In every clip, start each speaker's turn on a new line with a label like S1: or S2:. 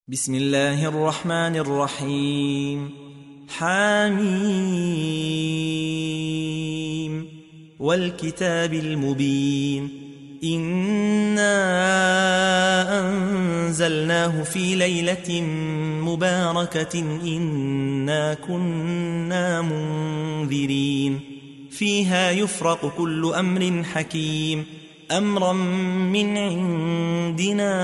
S1: بسم الله الرحمن الرحيم. حميم والكتاب المبين. إنا أنزلناه في ليلة مباركة إنا كنا منذرين فيها يفرق كل أمر حكيم أمرا من عندنا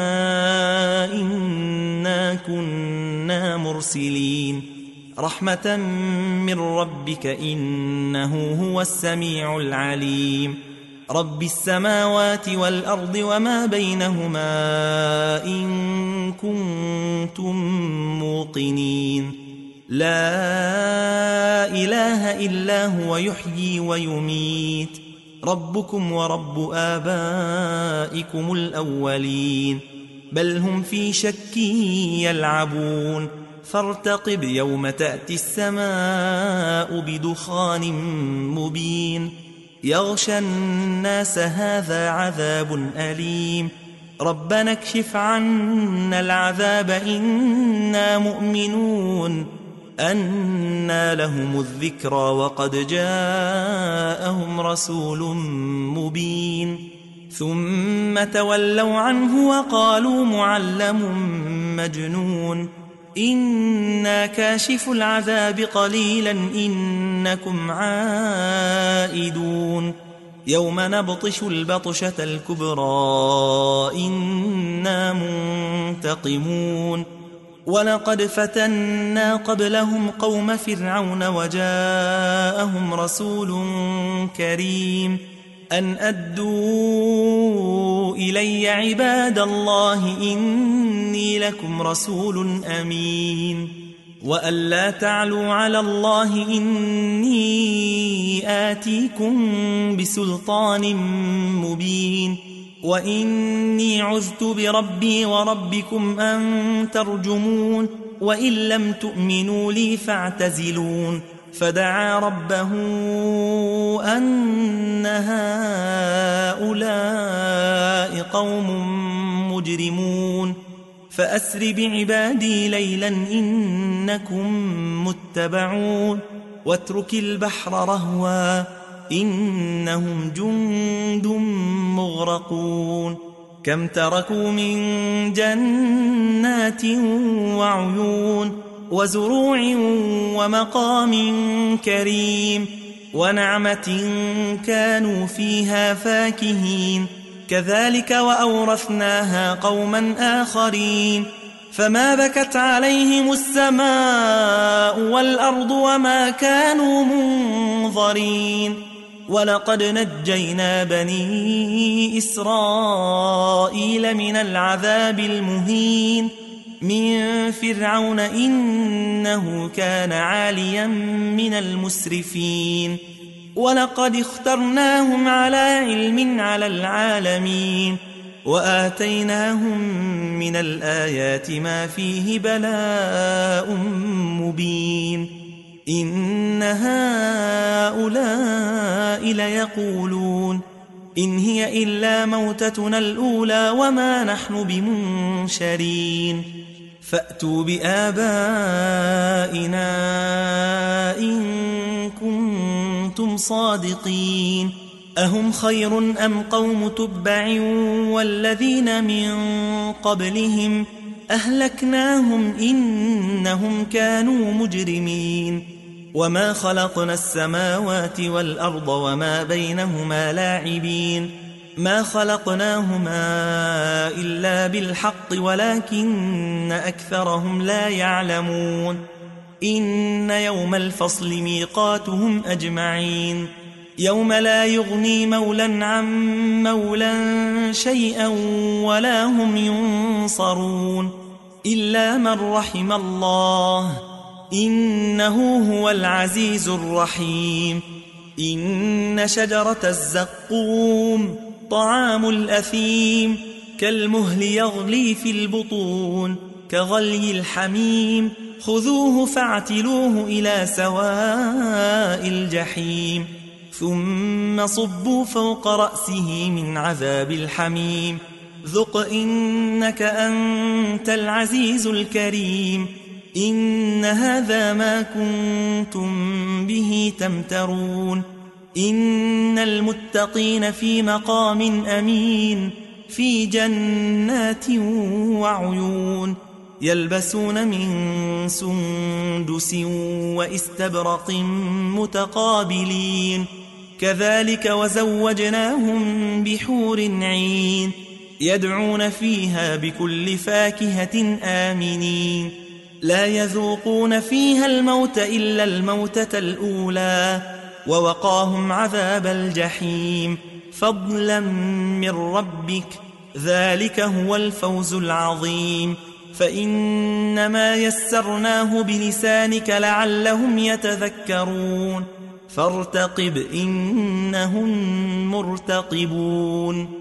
S1: إنا كنا مرسلين رحمة من ربك إنه هو السميع العليم رب السماوات والأرض وما بينهما إن كنتم موقنين لا إله إلا هو يحيي ويميت ربكم ورب آبائكم الأولين بل هم في شك يلعبون فارتقب يوم تأتي السماء بدخان مبين يغشى الناس هذا عذاب أليم ربنا اكشف عنا العذاب إنا مؤمنون أنى لهم الذكرى وقد جاءهم رسول مبين ثم تولوا عنه وقالوا معلم مجنون إنا كاشف العذاب قليلا إنكم عائدون يوم نبطش البطشة الكبرى إنا منتقمون ولقد فتنا قبلهم قوم فرعون وجاءهم رسول كريم أن أدوا إلي عباد الله إني لكم رسول أمين وأن لا تعلوا على الله إني آتيكم بسلطان مبين وإني عذت بربي وربكم أن ترجمون وإن لم تؤمنوا لي فاعتزلون فدعا ربه أن هؤلاء قوم مجرمون فأسر بعبادي ليلا إنكم متبعون واترك البحر رهوا إنهم جند مغرقون كم تركوا من جنات وعيون وزروع ومقام كريم ونعمة كانوا فيها فاكهين كذلك وأورثناها قوما آخرين فما بكت عليهم السماء والأرض وما كانوا منظرين ولقد نجينا بني إسرائيل من العذاب المهين من فرعون إنه كان عاليا من المسرفين ولقد اخترناهم على علم على العالمين وآتيناهم من الآيات ما فيه بلاء مبين إن هؤلاء ليقولون إن هي إلا موتتنا الأولى وما نحن بمنشرين فأتوا بآبائنا إن كنتم صادقين أهم خير أم قوم تبع والذين من قبلهم أهلكناهم إنهم كانوا مجرمين وما خلقنا السماوات والأرض وما بينهما لاعبين ما خلقناهما إلا بالحق ولكن أكثرهم لا يعلمون إن يوم الفصل ميقاتهم أجمعين يوم لا يغني مولا عن مولا شيئا ولا هم ينصرون إلا من رحم الله إنه هو العزيز الرحيم إن شجرة الزقوم طعام الأثيم كالمهل يغلي في البطون كغلي الحميم خذوه فاعتلوه إلى سواء الجحيم ثم صبوا فوق رأسه من عذاب الحميم ذق إنك أنت العزيز الكريم إن هذا ما كنتم به تمترون إن المتقين في مقام أمين في جنات وعيون يلبسون من سندس وإستبرق متقابلين كذلك وزوجناهم بحور عين يدعون فيها بكل فاكهة آمنين لا يذوقون فيها الموت إلا الموتة الأولى ووقاهم عذاب الجحيم فضلا من ربك ذلك هو الفوز العظيم فإنما يسرناه بلسانك لعلهم يتذكرون فارتقب إنهم مرتقبون